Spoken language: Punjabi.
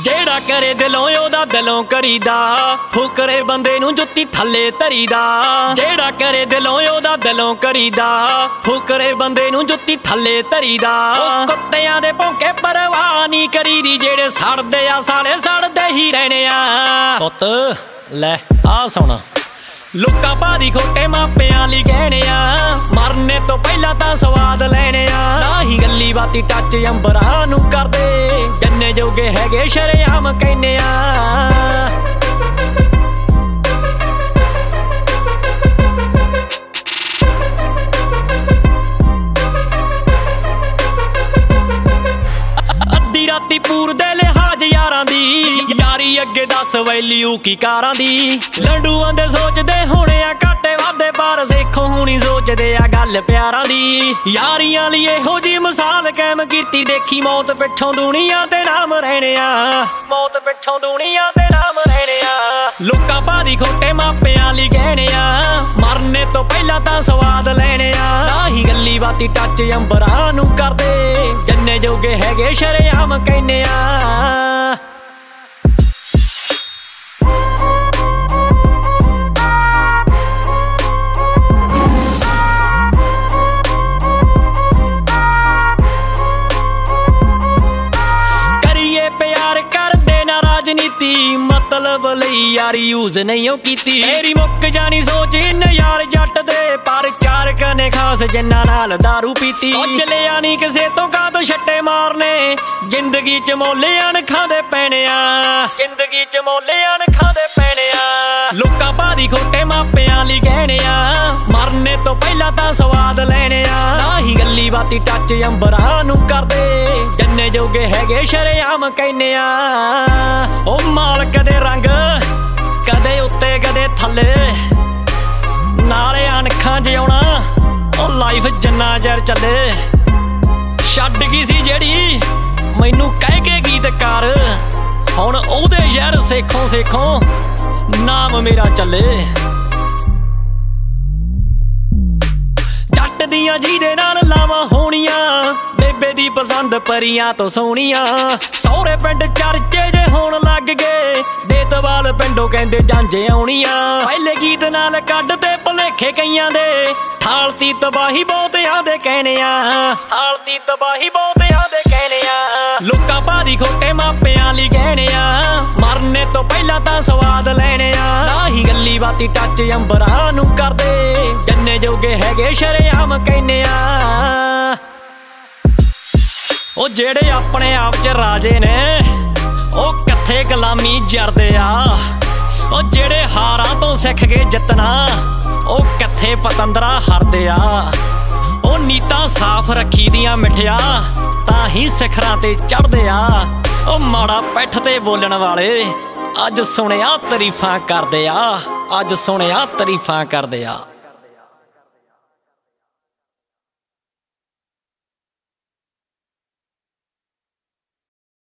ਜਿਹੜਾ ਕਰੇ ਦਿਲੋਂ ਉਹਦਾ ਦਿਲੋਂ ਕਰੀਦਾ, ਫੁਕਰੇ ਬੰਦੇ ਨੂੰ ਜੁੱਤੀ ਥੱਲੇ ਧਰੀਦਾ। ਜਿਹੜਾ ਕਰੇ ਦਿਲੋਂ ਉਹਦਾ ਦਿਲੋਂ ਕਰੀਦਾ, ਫੁਕਰੇ ਬੰਦੇ ਨੂੰ ਜੁੱਤੀ ਥੱਲੇ ਧਰੀਦਾ। ਉਹ ਕੁੱਤਿਆਂ ਦੇ ਭੌਂਕੇ ਪਰਵਾਹ ਨਹੀਂ ਕਰੀਦੀ, ਜਿਹੜੇ ਸੜਦੇ ਆ ਸਾਲੇ ਸੜਦੇ ਹੀ ਰਹਿਣੇ ਆ। ਪੁੱਤ ਲੈ ਆ ਸੁਣ, ਲੁੱਕਾ ਭਾਦੀ ਖੋਟੇ ਮਾਪਿਆਂ ਲਈ ਗਹਿਣੇ ਆ, ਮਰਨੇ ਤੋਂ ਪਹਿਲਾਂ ਤਾਂ ਸਵਾਦ ਲੈਣੇ ਆ। ਨਾ ਹੀ ਗੱਲੀ ਬਾਤੀ ਟੱਚ ਅੰਬਰਾਂ ਨੂੰ ਕਰਦੇ, ਜੰਨੇ ਜੋਗੇ ਹੈਗੇ ਸ਼ਰੇਆਮ ਕਹਿੰਨੇ ਆ। ਅੱਧੀ ਰਾਤੀ ਪੂਰ ਦੇ ਲਿਹਾਜ਼ ਯਾਰਾਂ ਦੀ, ਯਾਰੀ ਅੱਗੇ ਦੱਸ ਵੈਲਿਊ ਕੀ ਕਾਰਾਂ ਦੀ। ਲੰਡੂਆਂ ਦੇ ਸੋਚਦੇ ਹੋਣੇ ਆ ਘਾਟੇ ਵਾਧੇ, ਪਰ ਦੇਖੋ ਹੁਣੀ ਸੋਚਦੇ ਆ ਗੱਲ ਪਿਆਰਾਂ ਦੀ। ਯਾਰੀਆਂ ਲਈ ਇਹੋ ਜੀ ਮਿਸਾਲ ਕਾਇਮ ਕੀਤੀ, ਦੇਖੀ ਮੌਤ ਪਿੱਛੋਂ ਦੁਨੀਆ ਤੇ ਨਾਮ ਰਹਿਣੇ ਆ, ਮੌਤ ਪਿੱਛੋਂ ਦੁਨੀਆ ਤੇ ਨਾਮ ਰਹਿਣੇ ਆ। ਲੋਕਾਂ ਭਾਦੀ ਖੋਟੇ ਮਾਪਿਆਂ ਲਈ ਗਹਿਣੇ ਆ, ਮਰਨੇ ਤੋਂ ਪਹਿਲਾਂ ਤਾਂ ਸਵਾਦ ਲੈਣੇ ਆ। ਨਾ ਹੀ ਗੱਲੀ ਬਾਤੀ ਟੱਚ ਅੰਬਰਾਂ ਨੂੰ ਕਰਦੇ, ਜੰਨੇ ਜੋਗੇ ਹੈਗੇ ਸ਼ਰੇਆਮ ਕਹਿੰਨੇ ਆ। ਪਿਆਰ ਕਰਦੇ ਨਾ ਰਾਜਨੀਤੀ, ਮਤਲਬ ਲਈ ਯਾਰੀ ਯੂਜ਼ ਨਹੀਂ ਉਹ ਕੀਤੀ। ਤੇਰੀ ਮੁੱਕ ਜਾਣੀ ਸੋਚ ਇਨ ਯਾਰ ਜੱਟ ਦੇ, ਪਰ ਚਾਰ ਕਨੇ ਖਾਸ ਜਿੰਨਾ ਨਾਲ ਦਾਰੂ ਪੀਤੀ। ਚੱਲਿਆ ਨਹੀਂ ਕਿਸੇ ਤੋਂ ਕਾਹਤੋਂ ਛੱਟੇ ਮਾਰਨੇ, ਜ਼ਿੰਦਗੀ ਚ ਮੋਲੇ ਅਣਖਾਂ ਦੇ ਪੈਣੇ ਆ, ਜ਼ਿੰਦਗੀ ਚ ਮੋਲੇ ਅਣਖਾਂ ਦੇ ਪੈਣੇ ਆ। ਲੋਕਾਂ ਭਾਦੀ ਖੋਟੇ ਮਾਪਿਆਂ ਲਈ ਗਹਿਣੇ ਆ, ਮਰਨੇ ਤੋਂ ਪਹਿਲਾਂ ਤਾਂ ਸਵਾਦ ਲੈਣੇ ਆ। ਨਾ ਹੀ ਗੱਲੀ ਬਾਤੀ ਟੱਚ ਅੰਬਰਾਂ ਨੂੰ ਕਰਦੇ, ਜੰਨੇ ਜੋਗੇ ਹੈਗੇ ਸ਼ਰੇਆਮ ਕਹਿੰਨੇ ਆ। ਉਹ ਮਾਲਕ ਦੇ ਰੰਗ ਕਦੇ ਉੱਤੇ ਕਦੇ ਥੱਲੇ, ਨਾਲੇ ਅਣਖਾਂ ਜਿਉਣਾ ਉਹ ਲਾਈਫ ਜਿੰਨਾ ਚਿਰ ਚੱਲੇ। ਛੱਡ ਗਈ ਸੀ ਜਿਹੜੀ ਮੈਨੂੰ ਕਹਿ ਕੇ ਗੀਤਕਾਰ, ਹੁਣ ਉਹਦੇ ਯਾਰ ਸੇਖੋਂ ਸੇਖੋਂ ਨਾਮ ਮੇਰਾ ਚੱਲੇ। ਜੱਟ ਦੀਆਂ ਜਿਹਦੇ ਨਾਲ ਲਾਵਾਂ ਹੋਣੀਆਂ, ਬੇਬੇ ਦੀ ਪਸੰਦ ਪਰੀਆਂ ਤੋਂ ਸੋਹਣੀਆਂ। ਸਹੁਰੇ ਪਿੰਡ ਚਰਚੇ ਜੇ ਹੋਣ ਲੱਗ ਗਏ, ਦੇਤਵਾਲ ਪਿੰਡੋਂ ਕਹਿੰਦੇ ਜਾਂਝੇ ਆਉਣੀਆਂ। ਪਹਿਲੇ ਗੀਤ ਨਾਲ ਕੱਢ ਤੇ ਭੁਲੇਖੇ ਕਈਆਂ ਦੇ, ਹਾਲਤੀ ਤਬਾਹੀ ਬਹੁਤਿਆਂ ਦੇ ਕਹਿਣੇ ਆ, ਹਾਲਤੀ ਤਬਾਹੀ ਬਹੁਤਿਆਂ ਦੇ ਕਹਿਣੇ ਆ। ਲੋਕਾਂ ਭਾਦੀ ਖੋਟੇ ਮਾਪਿਆਂ ਲਈ ਗਹਿਣੇ ਆ, ਮਰਨੇ ਤੋਂ ਪਹਿਲਾਂ ਤਾਂ ਸਵਾਦ ਲੈਣੇ ਆ। ਨਾ ਹੀ ਗੱਲੀ ਬਾਤੀ ਟੱਚ ਅੰਬਰਾਂ ਨੂੰ ਕਰਦੇ, ਜੰਨੇ ਜੋਗੇ ਹੈਗੇ ਸ਼ਰੇਆਮ ਕਹਿੰਨੇ ਆ। ਉਹ ਜਿਹੜੇ ਆਪਣੇ ਆਪ ਚ ਰਾਜੇ ਨੇ, ਉਹ ਕਿੱਥੇ ਗੁਲਾਮੀ ਜਰਦੇ ਆ। ਉਹ ਜਿਹੜੇ ਹਾਰਾਂ ਤੋਂ ਸਿੱਖ ਕੇ ਜਿੱਤਣਾ, ਉਹ ਕਿੱਥੇ ਪਤੰਦਰਾ ਹਰਦੇ ਆ। ਉਹ ਨੀਤਾਂ ਸਾਫ਼ ਰੱਖੀ ਦੀਆਂ ਮਿੱਠਿਆ, ਤਾਂ ਹੀ ਸਿਖਰਾਂ ਤੇ ਚੜ੍ਹਦੇ ਆ। ਉਹ ਮਾੜਾ ਪਿੱਠ ਤੇ ਬੋਲਣ ਵਾਲੇ ਅੱਜ ਸੁਣਿਆ ਤਾਰੀਫਾਂ ਕਰਦੇ ਆ, ਅੱਜ ਸੁਣਿਆ ਤਾਰੀਫਾਂ ਕਰਦੇ ਆ।